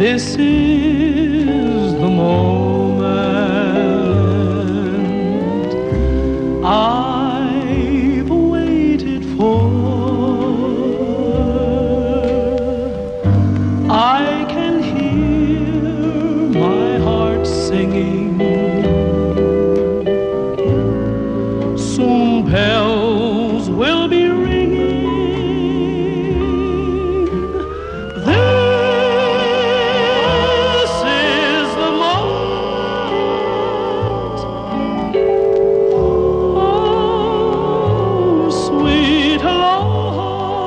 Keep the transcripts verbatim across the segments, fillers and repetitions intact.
This is the moment I've waited for. I can hear my heart singing. Soon bells will be ringing. This is the moment. Oh, sweet hello.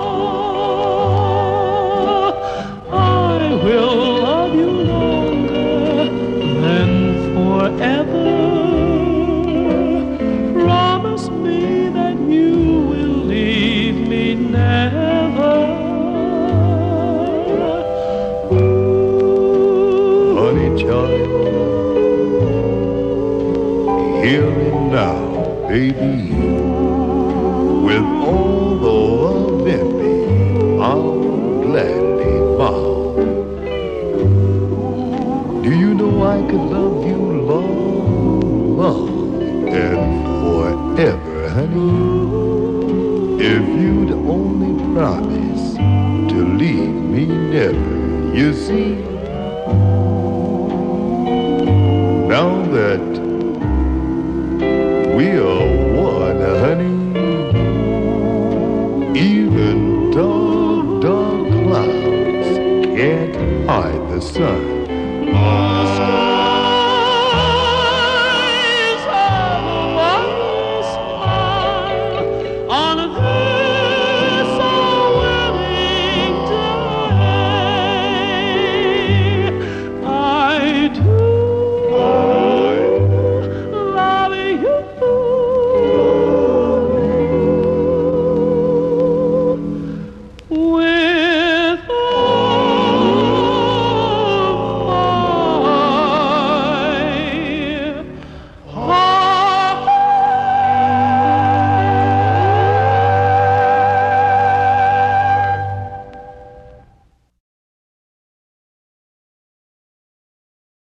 I will love you longer than forever. Promise me that you will leave me never. Honey child, hear me now, baby. With all the love in me, I'll gladly vow. Do you know I could love you long, long and forever, honey, if you'd only promise to leave me never. You see,